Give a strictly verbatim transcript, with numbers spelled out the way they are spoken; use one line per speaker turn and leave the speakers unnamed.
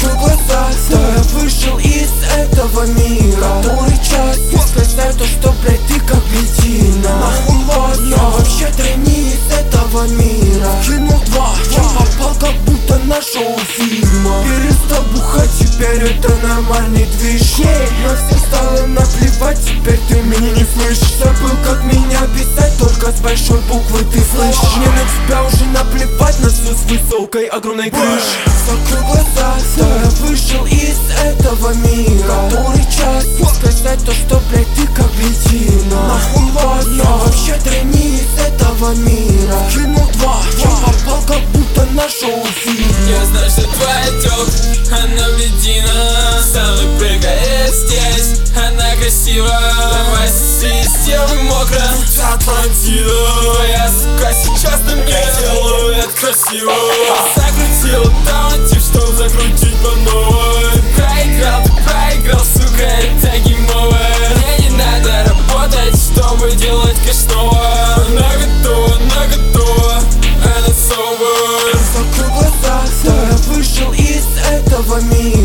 Закрой глаза, да я вышел из этого мира. Который час, я знаю то, что, блядь, ты как льдина. Нахуй вас, я вообще-то не из этого мира. Кинул два, я попал как будто на шоу фильма. Перестал бухать, теперь это нормальный движ. На всех стало наплевать, теперь ты меня не слышишь. Забыл, как меня писать, только с большой буквы ты слышишь. Мне на тебя уже наплевать, на все с высокой огромной крыши. Закрой глаза, да я вышел из этого мира. Который час, сказать то, что, блядь, ты как льдина. Нахуй вас, я вообще-то не из этого мира. Кинул два, я попал как будто на шоу фильм.
Я знаю, что твоя тёлка, она льдина. Со мной прыгает здесь, она красива. Давай системы мокро, Атлантида. Твоя сука сейчас на мне делает красиво. Закрутил даунтип, чтоб закрутить по новой. Проиграл, ты проиграл, сука, это геймово. Мне не надо работать, чтобы делать кэшного. Она готова, она готова, она собой.
Закрой глаза, да я вышел из этого мира.